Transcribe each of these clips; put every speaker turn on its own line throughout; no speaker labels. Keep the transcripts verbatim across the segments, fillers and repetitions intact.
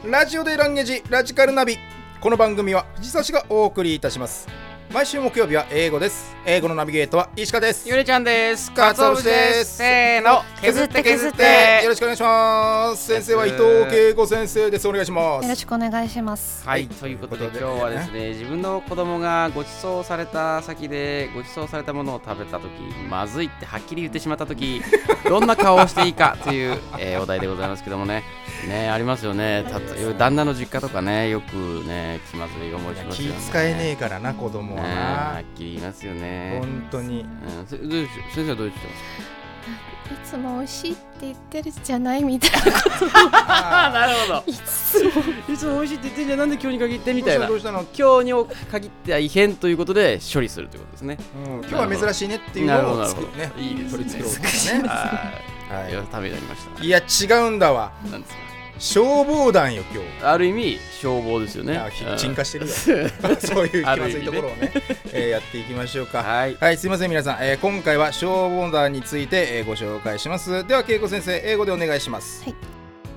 ラジオでランゲージラジカルナビ。この番組は藤沢市がお送りいたします。毎週木曜日は英語です。英語のナビゲートは石川です。
ゆりちゃんです。
かつお節です。
せーの、
削って削ってよろしくお願いします。先生は伊藤恵子先生です。お願いします。
よろしくお願いします。
はい、ということで今日はですね、自分の子供がご馳走された先でご馳走されたものを食べたとき、まずいってはっきり言ってしまったとき、どんな顔をしていいかという、えー、お題でございますけどもね。ね、ありますよね。た旦那の実家とかね、よくね、気まずい思いしますよね。
気使えねえからな、子供はな、
ね、はっきり言いますよね。
本当に、
うん、先生はどう言ってます
か？いつも美味しいって言ってるじゃないみたいなことを
なるほど。
いつも
いつも美味しいって言ってんじゃん、なんで今日に限ってみたいな。
どうしたの？
今日に限っては異変ということで処理するということですね。
うん、今日は珍しいねっていうのを作るね。
いいですね。
取り作ろうですね。
はい。いや、ためになりました。
いや違うんだわ。
なんですか。
消防団よ今日。
ある意味消防ですよね。
沈下してるよ。そういう気まずいところをね、えー、やっていきましょうか。はい、はい、すいません皆さん、えー、今回は消防団について、えー、ご紹介します。では恵子先生、英語でお願いします。はい。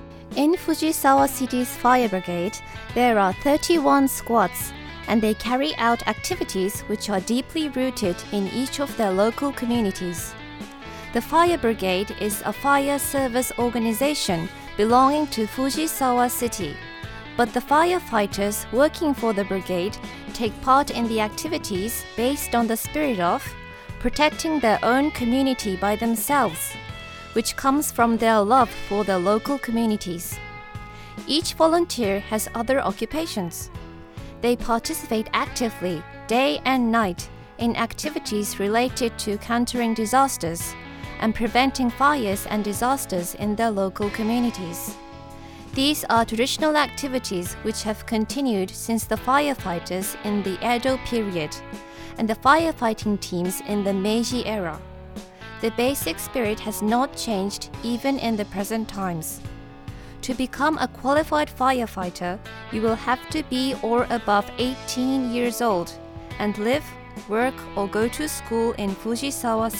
In Fujisawa City's fire brigade, there are thirty-one squads, and they carry out activities which are deeply rooted in each of their local communities. The fire brigade is a fire service organization belonging to Fujisawa City, but the firefighters working for the brigade take part in the activities based on the spirit of protecting their own community by themselves, which comes from their love for their local communities. Each volunteer has other occupations. They participate actively, day and night, in activities related to countering disasters and preventing fires and disasters in their local communities. These are traditional activities which have continued since the firefighters in the Edo period and the firefighting teams in the Meiji era. The basic spirit has not changed even in the present times. To become a qualified firefighter, you will have to be or above eighteen years old and live, work, or go to school in Fujisawa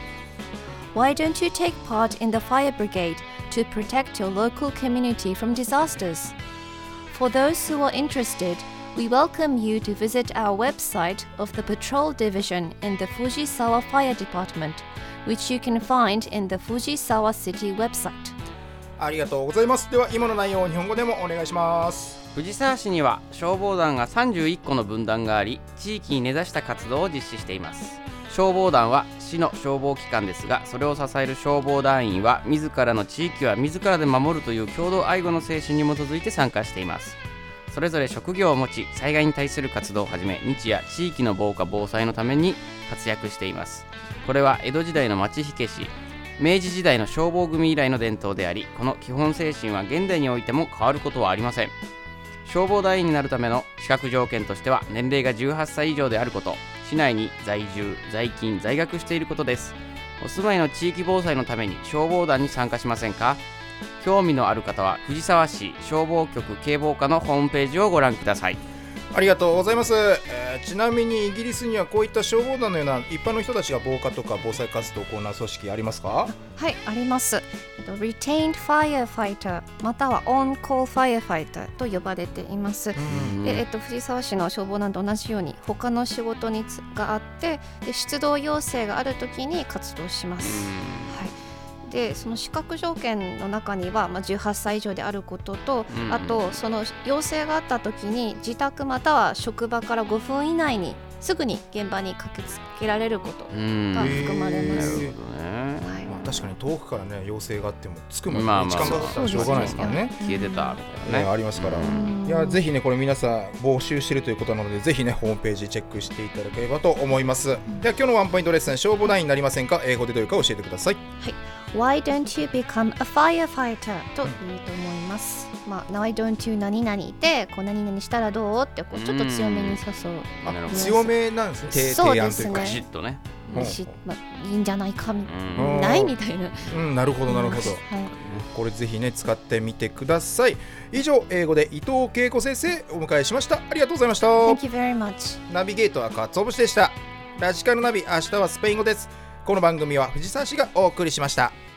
City.Why don't you take part in the fire brigade to protect your local community from disasters? For those who are interested, we welcome you to visit our website of the Patrol Division in the Fujisawa Fire Department, which you can find in the Fujisawa City website.
ありがとうございます。では今の内容を日本語でもお願いします。
藤沢市には消防団がさんじゅういっこの分団があり、地域に根ざした活動を実施しています。消防団は市の消防機関ですが、それを支える消防団員は自らの地域は自らで守るという共同愛護の精神に基づいて参加しています。それぞれ職業を持ち、災害に対する活動をはじめ、日夜地域の防火防災のために活躍しています。これは江戸時代の町火消し、明治時代の消防組以来の伝統であり、この基本精神は現代においても変わることはありません。消防団員になるための資格条件としては、年齢がじゅうはっさい以上であること、市内に在住、在勤、在学していることです。お住まいの地域防災のために消防団に参加しませんか？興味のある方は藤沢市消防局警防課のホームページをご覧ください。
ありがとうございます。えー、ちなみにイギリスにはこういった消防団のような一般の人たちが防火とか防災活動を行う組織ありますか？
はい、あります。Retained Firefighter または On-Call Firefighter と呼ばれています。で、えっと、藤沢市の消防団と同じように他の仕事につがあってで出動要請があるときに活動します。はい。でその資格条件の中には、まあ、じゅうはっさい以上であることと、うん、あとその要請があった時に自宅または職場からごふん以内にすぐに現場に駆けつけられることが含まれます。
なるほどね。はい、まあ、確かに遠くからね要請があっても着くまで時間かかったらしょうがないですからね。
消えてたみたいなね、
ね、ありますから。いやぜひねこれ皆さん募集しているということなのでぜひねホームページチェックしていただければと思います。では今日のワンポイントレッスン、消防団員になりませんか？英語でどういうか教えてください。
はい。Why don't you become a firefighter? と言うと思います。まあ、Why don't you 何々でこう何々したらどうってこうちょっと強めに誘う。
あ、強めなんですね。
提案というか。
ガシッとね。
まあ、いいんじゃないかみたいな、ないみたいな、
うん、なるほどなるほど、はい、これぜひね使ってみてください。以上英語で伊藤恵子先生お迎えしました。ありがとうございました。
Thank you very much。
ナビゲートはかつお節でした。ラジカルナビ、明日はスペイン語です。この番組は藤沢市がお送りしました。